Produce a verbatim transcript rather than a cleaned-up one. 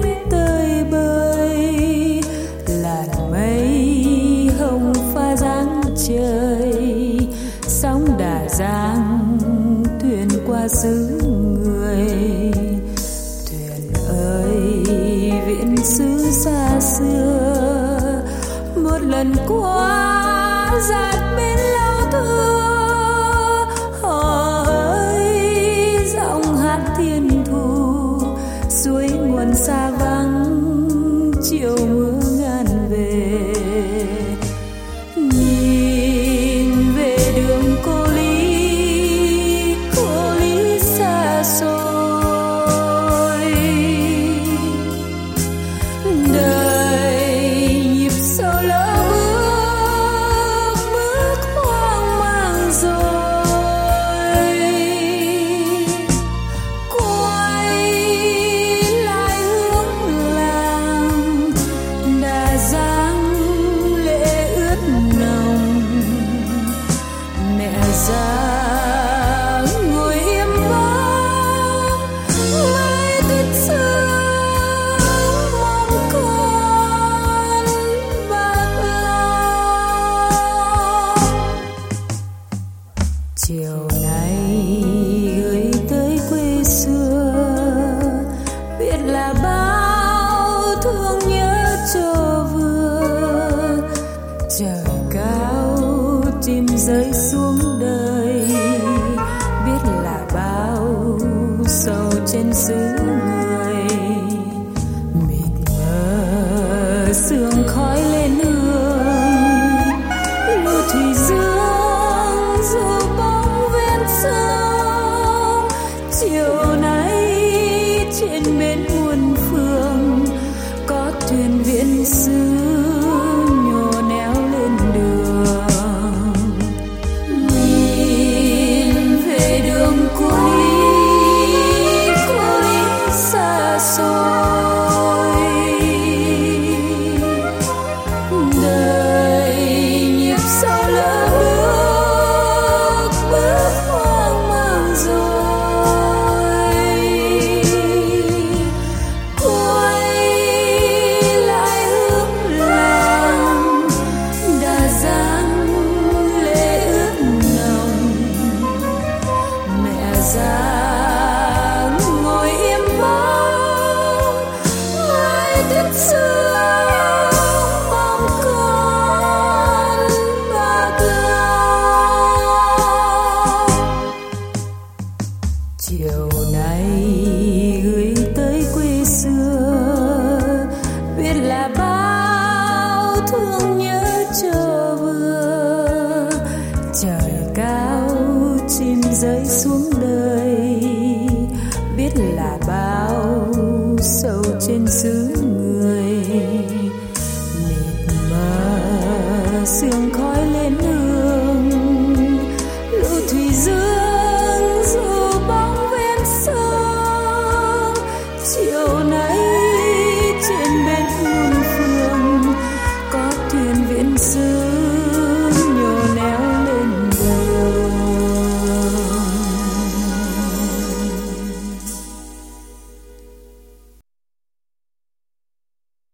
tơi bời, làn mây hồng pha dáng trời, sóng đà giang thuyền qua xứ người. Thuyền ơi viễn xứ xa xưa, một lần qua dạt bên lâu thưa. Hò ơi giọng hát thiên thu, suối nguồn xa vắng chiều mưa ngàn về. Nhìn về đường cô Lý, cô Lý xa xôi, đời nhịp sâu lỡ bước, bước hoang mang rồi. Quay lại hướng làng, đà giang lệ ướt nồng. Mẹ già ngồi im bóng, mây tuyết sương mong con bạc lòng. Chiều nay gửi tới quê xưa, biết là bao thương nhớ cho vừa. Trời cao chim rơi xuống đời, biết là bao sầu trên xứ người. Mịt mờ sương khói lên hương, lũ thủy dương dù bóng ven sông. Chiều nay trên bến muôn phương, có thuyền viễn xứ nhô néo lên đường. Nhìn về đường cô Lý, cô Lý xa xôi, đời nhịp sâu lỡ bước, bước hoang mang rồi. Quay lại hướng làng, đà giang lệ ướt nồng. Mẹ già ngồi im bóng, mây tuyết sương mong con bạc lòng. Chiều nay gửi tới quê xưa, biết là bao thương nhớ cho vừa. Trời cao chim rơi xuống đời, biết là bao sầu trên xứ người. Mịt mờ sương khói lên